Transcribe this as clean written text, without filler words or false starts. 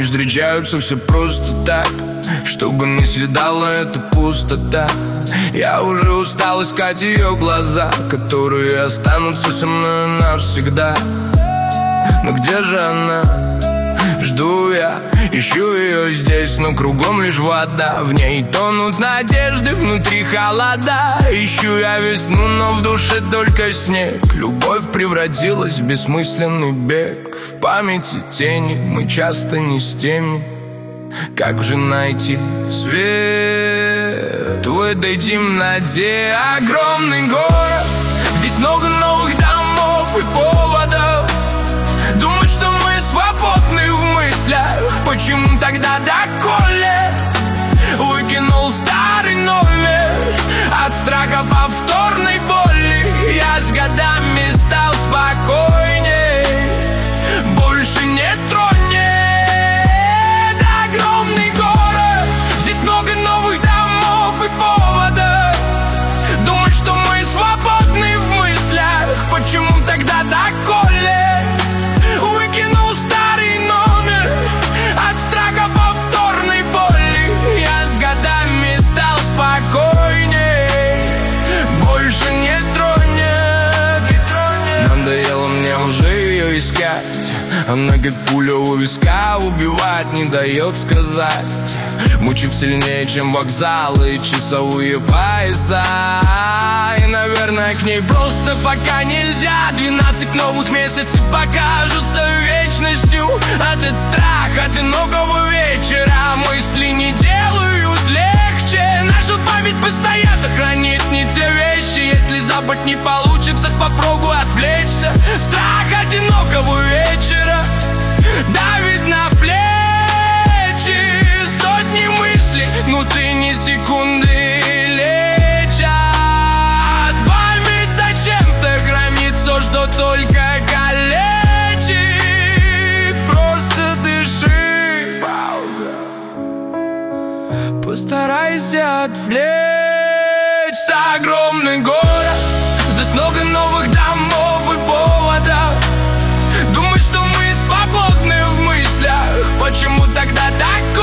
встречаются все просто так, чтобы не съедала эта пустота. Я уже устал искать ее глаза, которые останутся со мной навсегда. Но где же она? Жду я, ищу ее здесь, но кругом лишь вода. В ней тонут надежды, внутри холода. Ищу я весну, но в душе только снег. Любовь превратилась в бессмысленный бег. В памяти тени, мы часто не с теми. Как же найти свет в этой темноте? Огромный город, здесь много новых домов и поводов думать, что мы свободны в мыслях. Почему тогда доколе выкинул старый номер от страха повторной боли? Я с годами стал спокойней, больше не тронет. Огромный город, здесь много новых домов и поводов думать, что мы свободны в мыслях. Почему тогда доколе выкинул старый номер от страха повторной боли? Я с годами стал спокойней, больше не тронет. Надоело мне уже ее искать. Она как пуля у виска, убивать не дает сказать. Мучит сильнее, чем вокзалы и часовые пояса. И, наверное, к ней просто пока нельзя. 12 новых месяцев покажутся вечностью. Этот страх одинокого вечера мысли не делают легче. Наша память постоянно хранит не те вещи. Если забыть не получится, попробуй отвлечься. Страх одинокого вечера давит на плечи. Сотни мыслей внутри ни секунды лечат. Память зачем-то хранит все, что только калечит. Просто дыши. Пауза. Постарайся отвлечься. Огромный город, здесь много новых домов и поводов думать, что мы свободны в мыслях. Почему тогда так